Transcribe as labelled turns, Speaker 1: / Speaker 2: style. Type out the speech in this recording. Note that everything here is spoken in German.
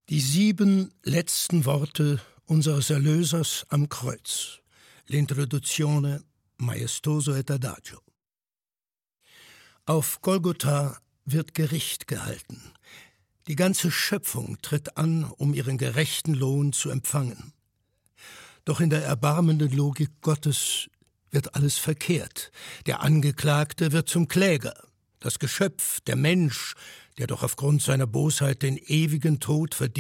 Speaker 1: Die 7 letzten Worte unseres Erlösers am Kreuz. L'introduzione maestoso et adagio. Auf Golgotha wird Gericht gehalten. Die ganze Schöpfung tritt an, um ihren gerechten Lohn zu empfangen. Doch in der erbarmenden Logik Gottes wird alles verkehrt. Der Angeklagte wird zum Kläger. Das Geschöpf, der Mensch, der doch aufgrund seiner Bosheit den ewigen Tod verdient,